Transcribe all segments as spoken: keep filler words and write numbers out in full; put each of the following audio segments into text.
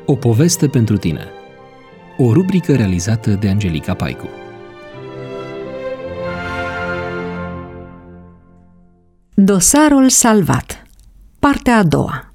O poveste pentru tine. O rubrică realizată de Angelica Paicu. Dosarul salvat. Partea a doua.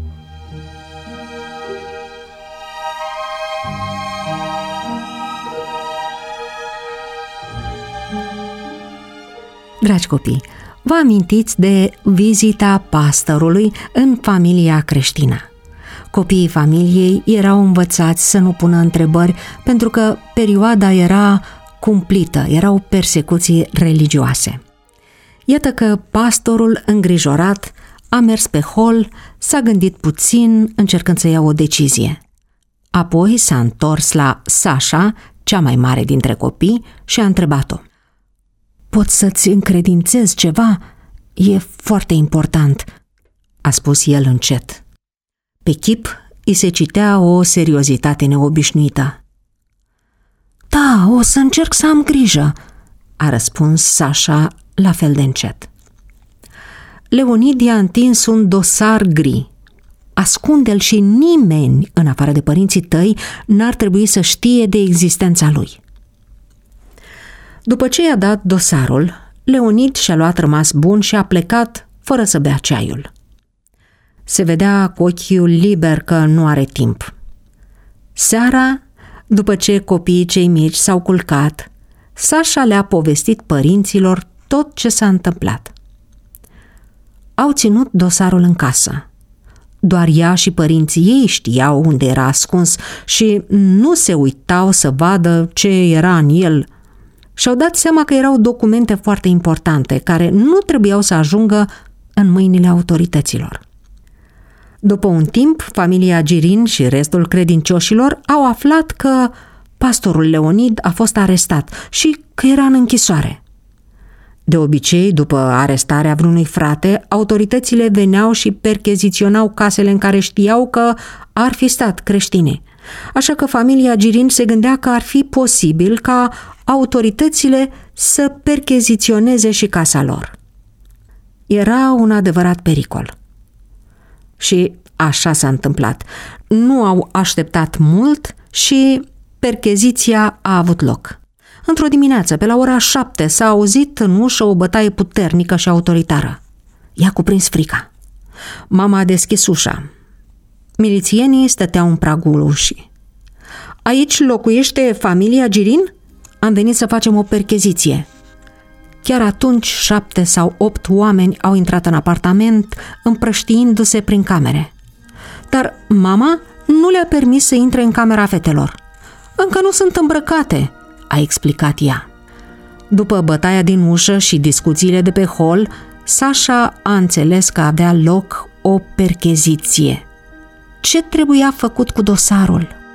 Dragi copii, vă amintiți de vizita pastorului în familia creștină. Copiii familiei erau învățați să nu pună întrebări pentru că perioada era cumplită, erau persecuții religioase. Iată că pastorul, îngrijorat, a mers pe hol, s-a gândit puțin, încercând să ia o decizie. Apoi s-a întors la Sasha, cea mai mare dintre copii, și a întrebat-o: "Pot să-ți încredințez ceva? E foarte important," a spus el încet. Pe chip îi se citea o seriozitate neobișnuită. "Da, o să încerc să am grijă," a răspuns Sasha la fel de încet. Leonid i-a întins un dosar gri. Ascunde-l și nimeni, în afară de părinții tăi, n-ar trebui să știe de existența lui. După ce i-a dat dosarul, Leonid și-a luat rămas bun și a plecat fără să bea ceaiul. Se vedea cu ochiul liber că nu are timp. Seara, după ce copiii cei mici s-au culcat, Sasha le-a povestit părinților tot ce s-a întâmplat. Au ținut dosarul în casă. Doar ea și părinții ei știau unde era ascuns și nu se uitau să vadă ce era în el. Și-au dat seama că erau documente foarte importante, care nu trebuiau să ajungă în mâinile autorităților. După un timp, familia Girin și restul credincioșilor au aflat că pastorul Leonid a fost arestat și că era în închisoare. De obicei, după arestarea vreunui frate, autoritățile veneau și percheziționau casele în care știau că ar fi stat creștini. Așa că familia Girin se gândea că ar fi posibil ca autoritățile să percheziționeze și casa lor. Era un adevărat pericol. Și așa s-a întâmplat. Nu au așteptat mult și percheziția a avut loc. Într-o dimineață, pe la ora șapte, s-a auzit în ușă o bătaie puternică și autoritară. I-a cuprins frica. Mama a deschis ușa. Milițienii stăteau în pragul ușii. "Aici locuiește familia Girin? Am venit să facem o percheziție." Chiar atunci, șapte sau opt oameni au intrat în apartament, împrăștiindu-se prin camere. Dar mama nu le-a permis să intre în camera fetelor. "Încă nu sunt îmbrăcate," a explicat ea. După bătaia din ușă și discuțiile de pe hol, Sasha a înțeles că avea loc o percheziție. Ce trebuia făcut cu dosarul?